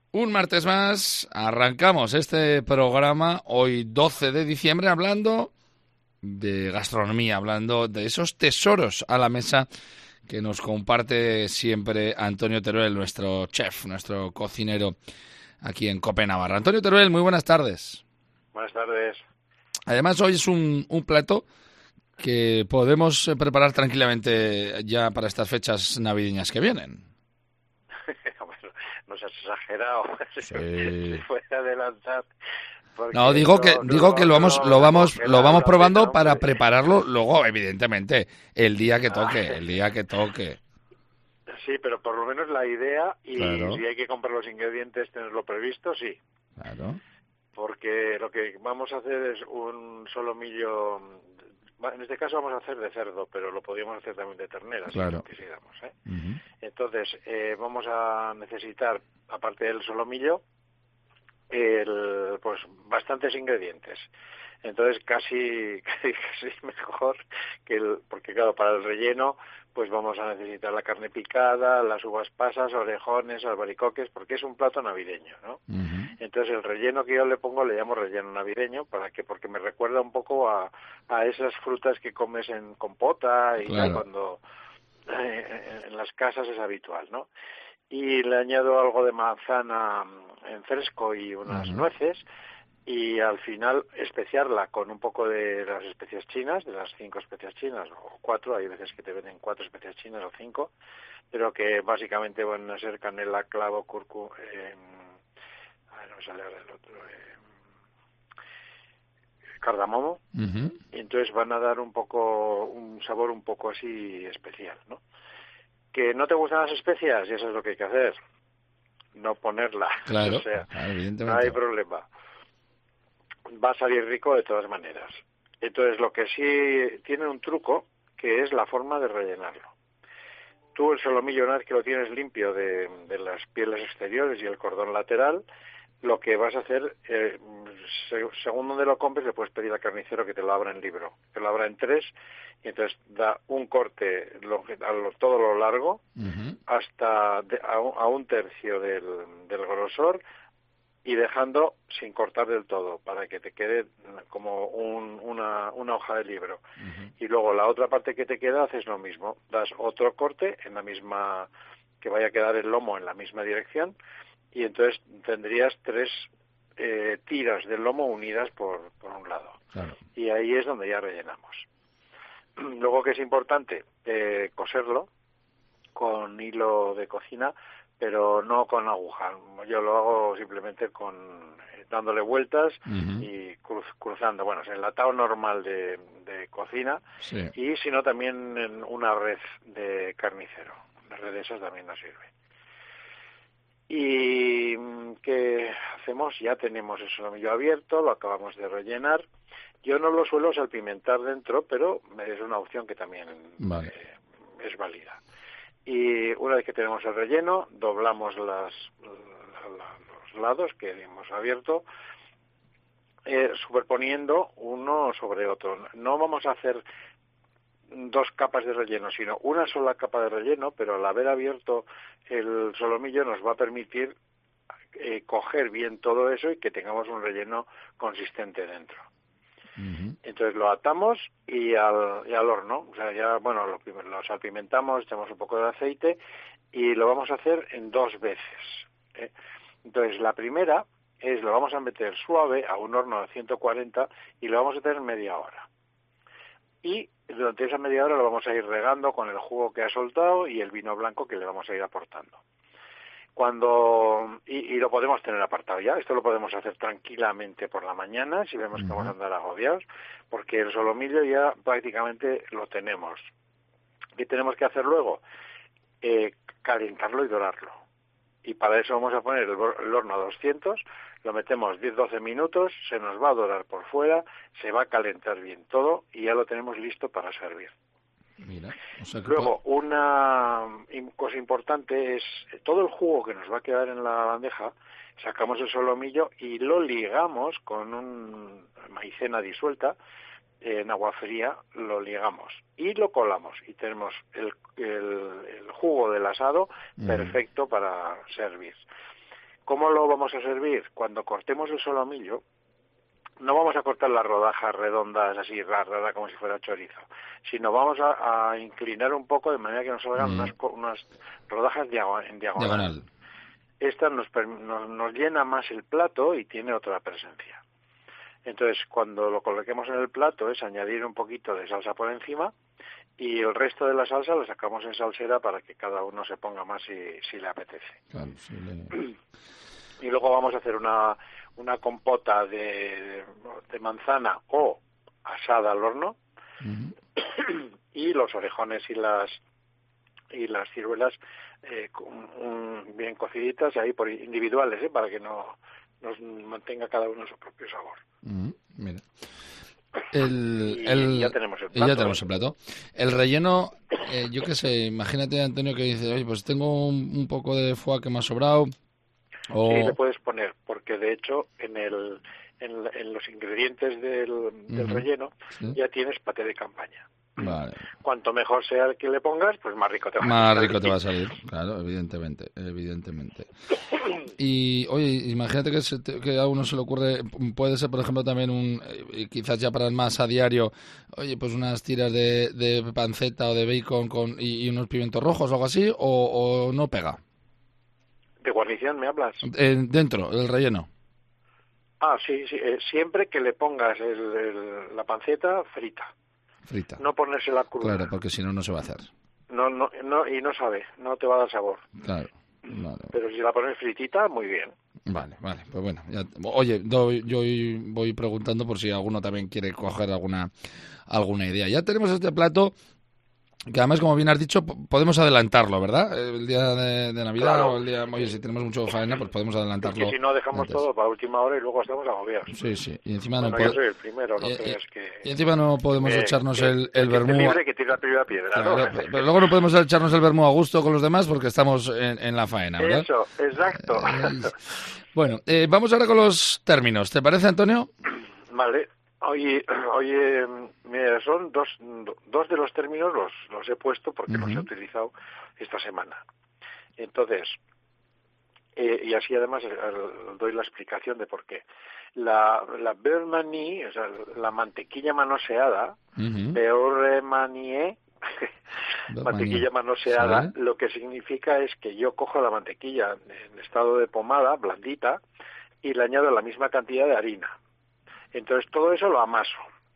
Un martes más arrancamos este programa hoy 12 de diciembre hablando de gastronomía, hablando de esos tesoros a la mesa que nos comparte siempre Antonio Teruel, nuestro chef, nuestro cocinero aquí en COPE Navarra. Antonio Teruel, muy buenas tardes. Buenas tardes. Además, hoy es un plato que podemos preparar tranquilamente ya para estas fechas navideñas que vienen. Bueno, no seas exagerado, Sí. se puede adelantar, No, porque digo que esto lo no lo vamos a lo congelar vamos la cena, probando para hombre. prepararlo luego, evidentemente, el día que Ah, toque, el día que toque. sí, pero por lo menos la idea, y Claro, si hay que comprar los ingredientes, tenerlo previsto, sí. claro, Porque lo que vamos a hacer es un solomillo, en este caso vamos a hacer de cerdo, pero lo podríamos hacer también de ternera, si lo claro. quisiéramos, ¿eh? Ujú. Entonces, vamos a necesitar, aparte del solomillo, pues bastantes ingredientes. Entonces casi mejor porque claro, para el relleno pues vamos a necesitar la carne picada, las uvas pasas, orejones, albaricoques, porque es un plato navideño, ¿no? Ujú. Entonces el relleno que yo le pongo le llamo relleno navideño, porque me recuerda un poco a esas frutas que comes en compota y tal, Claro. cuando en las casas es habitual, ¿no? Y le añado algo de manzana en fresco y unas Ujú. nueces, y al final especiarla con un poco de las especias chinas, de las 5 especias chinas, o 4, hay veces que te venden 4 especias chinas o 5, pero que básicamente van a ser canela, clavo, cúrcuma, no me sale ahora el otro, cardamomo, Ujú. y entonces van a dar un sabor un poco así especial, ¿no? ¿Que no te gustan las especias? Y eso es lo que hay que hacer, no ponerlas, o Claro, sea, claro, no hay evidentemente. problema. Va a salir rico de todas maneras. Entonces, lo que sí tiene un truco, que es la forma de rellenarlo. Tú el solomillo, una vez que lo tienes limpio de las pieles exteriores y el cordón lateral, lo que vas a hacer, según donde lo compres, le puedes pedir al carnicero que te lo abra en libro, que lo abra en 3, y entonces da un corte todo lo largo, Ujú. hasta a un tercio del grosor, y dejando sin cortar del todo, para que te quede como una hoja de libro. Ujú. Y luego la otra parte que te queda haces lo mismo, das otro corte en la misma, que vaya a quedar el lomo en la misma dirección, y entonces tendrías 3 tiras del lomo unidas por un lado. Claro. Y ahí es donde ya rellenamos. Luego, que es importante, coserlo con hilo de cocina, pero no con aguja. Yo lo hago simplemente dándole vueltas Ujú. y cruzando. Bueno, es enlatado normal de cocina, Sí. y si no, también en una red de carnicero. Una red de esas también nos sirve. ¿Y qué hacemos? Ya tenemos el solomillo abierto, lo acabamos de rellenar. Yo no lo suelo salpimentar dentro, pero es una opción que también Vale. es válida. Y una vez que tenemos el relleno, doblamos los lados que hemos abierto, superponiendo uno sobre otro. No vamos a hacer 2 capas de relleno, sino una sola capa de relleno, pero al haber abierto el solomillo nos va a permitir coger bien todo eso y que tengamos un relleno consistente dentro. Ujú. Entonces lo atamos y al horno. O sea, ya, bueno, lo salpimentamos, echamos un poco de aceite y lo vamos a hacer en 2 veces, ¿eh? Entonces, la primera lo vamos a meter suave a un horno de 140 y lo vamos a tener media hora. Y durante esa media hora lo vamos a ir regando con el jugo que ha soltado y el vino blanco que le vamos a ir aportando. Y lo podemos tener apartado ya. Esto lo podemos hacer tranquilamente por la mañana si vemos que vamos a Ujú. andar agobiados, porque el solomillo ya prácticamente lo tenemos. ¿Qué tenemos que hacer luego? Calentarlo y dorarlo. Y para eso vamos a poner el horno a 200, lo metemos 10-12 minutos, se nos va a dorar por fuera, se va a calentar bien todo y ya lo tenemos listo para servir. Mira, o sea que Luego, una cosa importante es todo el jugo que nos va a quedar en la bandeja, sacamos el solomillo y lo ligamos con maicena disuelta en agua fría, lo ligamos y lo colamos y tenemos el jugo del asado Ujú. perfecto para servir. ¿Cómo lo vamos a servir? Cuando cortemos el solomillo, no vamos a cortar las rodajas redondas así raras como si fuera chorizo, sino vamos a inclinar un poco de manera que nos salgan unas rodajas en diagonal. Esta nos llena más el plato y tiene otra presencia. Entonces, cuando lo coloquemos en el plato es añadir un poquito de salsa por encima y el resto de la salsa lo sacamos en salsera para que cada uno se ponga más si le apetece. Claro, sí, Y luego vamos a hacer una compota de manzana o asada al horno y los orejones y las ciruelas bien cociditas ahí por individuales, para que nos mantenga cada uno su propio sabor. Mira. Ya tenemos el plato. Ya tenemos el plato. El relleno, yo qué sé, imagínate, Antonio, que dice, oye, pues tengo un poco de foie que me ha sobrado. Sí, le puedes poner, porque de hecho en los ingredientes del relleno ya tienes paté de campaña. Vale. Cuanto mejor sea el que le pongas, pues más rico te va a salir. Más rico te va a salir, claro, evidentemente. Y, oye, imagínate que a uno se le ocurre, puede ser, por ejemplo, también quizás ya para el más a diario, oye, pues unas tiras de panceta o de bacon y unos pimientos rojos o algo así, o no pega. ¿De guarnición me hablas? Dentro, el relleno. Sí, siempre que le pongas la panceta frita. No ponérsela cruda. Claro, porque si no, no se va a hacer. No, y no sabe, no te va a dar sabor. Claro. Vale. Pero si la pones fritita, muy bien. Vale, pues bueno. Oye, yo voy preguntando por si alguno también quiere coger alguna idea. Ya tenemos este plato, que además, como bien has dicho, podemos adelantarlo, ¿verdad? El día de Navidad, claro. O el día, oye, si tenemos mucho faena, pues podemos adelantarlo. Es que si no, dejamos antes todo para última hora y luego estamos agobiados. Sí. Y encima yo soy el primero, no creas que... Y encima no podemos echarnos el vermú. Libre que tira la primera piedra, claro, ¿no? Pero luego no podemos echarnos el vermú a gusto con los demás porque estamos en la faena, ¿verdad? Eso, exacto. Bueno, vamos ahora con los términos. ¿Te parece, Antonio? Vale. Oye, mira, son dos de los términos los he puesto porque los he utilizado esta semana. Entonces, y así además doy la explicación de por qué. La beurre manie, o sea, la mantequilla manoseada, beurre manie, mantequilla manoseada, lo que significa es que yo cojo la mantequilla en estado de pomada, blandita, y le añado la misma cantidad de harina. Entonces todo eso lo amaso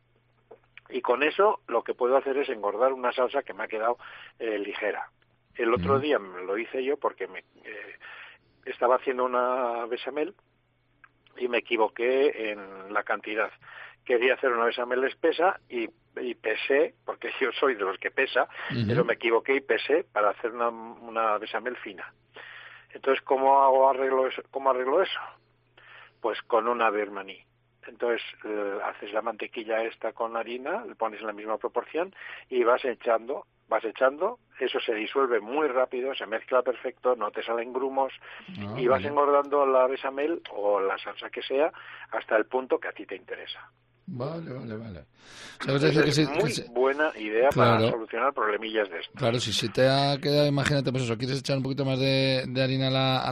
y con eso lo que puedo hacer es engordar una salsa que me ha quedado ligera. El otro día lo hice yo porque estaba haciendo una bechamel y me equivoqué en la cantidad. Quería hacer una bechamel espesa y pesé, porque yo soy de los que pesa, pero me equivoqué y pesé para hacer una bechamel fina. Entonces, ¿cómo arreglo eso? Pues con una beurre manie. Entonces haces la mantequilla esta con harina, le pones en la misma proporción y vas echando, eso se disuelve muy rápido, se mezcla perfecto, no te salen grumos y vas engordando la bechamel o la salsa que sea hasta el punto que a ti te interesa. Vale. Es muy buena idea para solucionar problemillas de esto. Claro, si se te ha quedado, imagínate, pues eso, quieres echar un poquito más de harina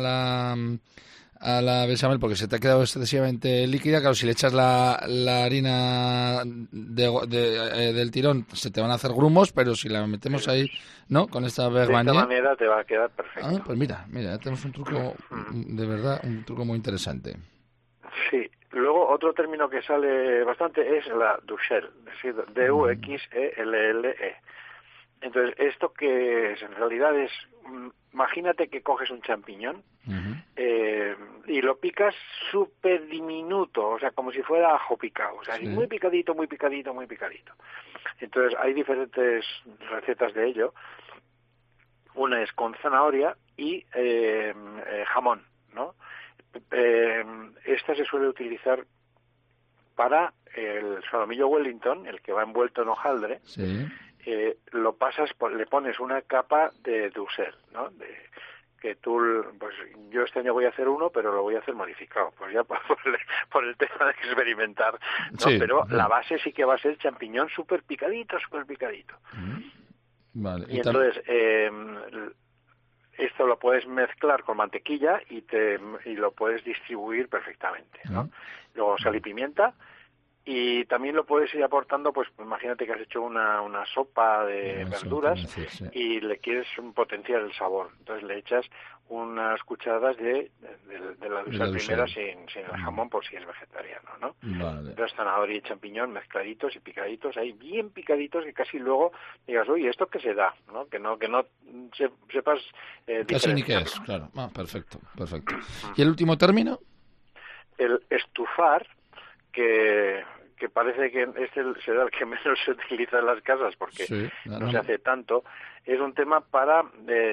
a la bechamel porque se te ha quedado excesivamente líquida. Claro, si le echas la harina del tirón se te van a hacer grumos, pero si la metemos ahí, ¿no? Con esta beurre manie, de esta manera te va a quedar perfecto. Pues mira, ya tenemos un truco, de verdad, un truco muy interesante. Sí. Luego otro término que sale bastante es la duxelle, es decir, D-U-X-E-L-L-E. Entonces, ¿esto que es? En realidad es, imagínate que coges un champiñón y lo picas súper diminuto, o sea, como si fuera ajo picado, o sea, muy picadito. Entonces, hay diferentes recetas de ello. Una es con zanahoria y jamón, ¿no? Esta se suele utilizar para el solomillo Wellington, el que va envuelto en hojaldre. Sí. Lo pasas, le pones una capa de duxelle, ¿no? Que tú, pues yo este año voy a hacer uno, pero lo voy a hacer modificado, pues ya por el tema de experimentar, ¿no? Sí, pero la base sí que va a ser champiñón súper picadito. Vale. Y entonces esto lo puedes mezclar con mantequilla y lo puedes distribuir perfectamente, ¿no? Luego sal y pimienta, y también lo puedes ir aportando, pues imagínate que has hecho una sopa de verduras y le quieres potenciar el sabor, entonces le echas unas cucharadas de la dulce primera sin el jamón, por si es vegetariano, ¿no? Vale. Entonces zanahoria y champiñón mezcladitos y picaditos, ahí bien picaditos, que casi luego digas, oye, ¿esto qué se da? ¿No? Que no sepas casi ni qué es, claro. Perfecto. ¿Y el último término? El estufar, que parece que será el que menos se utiliza en las casas porque no se hace tanto, es un tema para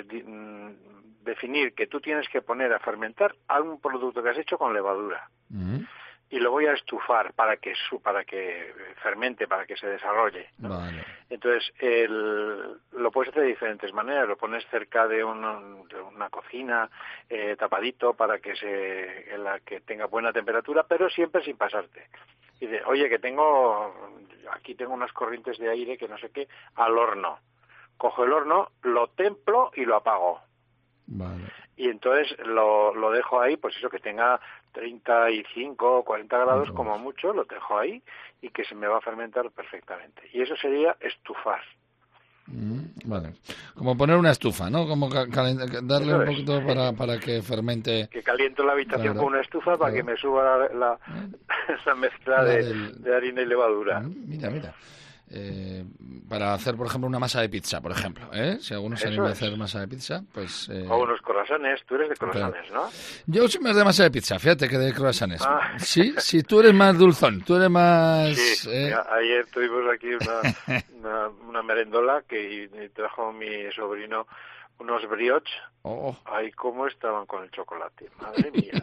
definir que tú tienes que poner a fermentar algún producto que has hecho con levadura y lo voy a estufar para que fermente, para que se desarrolle, ¿no? Vale. Entonces lo puedes hacer de diferentes maneras, lo pones cerca de una cocina tapadito para que tenga buena temperatura, pero siempre sin pasarte. Y dice, oye, aquí tengo unas corrientes de aire que no sé qué, al horno. Cojo el horno, lo templo y lo apago. Vale. Y entonces lo dejo ahí, pues eso, que tenga 35 o 40 grados como mucho, lo dejo ahí y que se me va a fermentar perfectamente. Y eso sería estufar. Vale. Como poner una estufa, ¿no? Como darle un poquito para que fermente. Que caliento la habitación con una estufa para que me suba esa mezcla de harina y levadura. Mira. Para hacer, por ejemplo, una masa de pizza, por ejemplo, Si alguno se anima a hacer masa de pizza, pues... O unos croissants, tú eres de croissants, ¿no? Yo soy más de masa de pizza, fíjate, que de croissants. Sí, tú eres más dulzón, tú eres más... Sí, ayer tuvimos aquí una merendola que trajo mi sobrino unos brioches. Ay, cómo estaban con el chocolate, madre mía.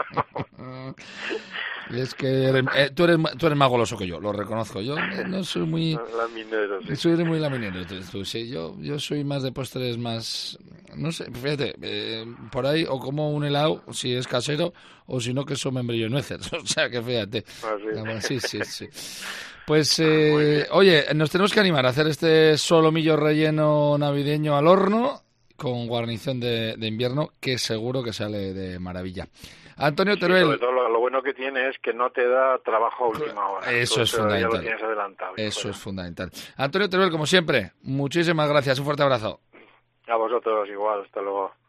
Y es que tú eres más goloso que yo, lo reconozco. Yo no soy muy... Laminero, sí. Soy muy laminero. Tú, sí, yo soy más de postres más... No sé, fíjate, por ahí o como un helado, si es casero, o si no, queso, membrillo y nueces. O sea, que fíjate. Sí. Pues, oye, nos tenemos que animar a hacer este solomillo relleno navideño al horno con guarnición de invierno, que seguro que sale de maravilla. Antonio Teruel. Sobre todo lo bueno que tiene es que no te da trabajo a última hora. Eso es fundamental. Ya lo tienes adelantado. Eso es fundamental. Antonio Teruel, como siempre, muchísimas gracias. Un fuerte abrazo. A vosotros igual. Hasta luego.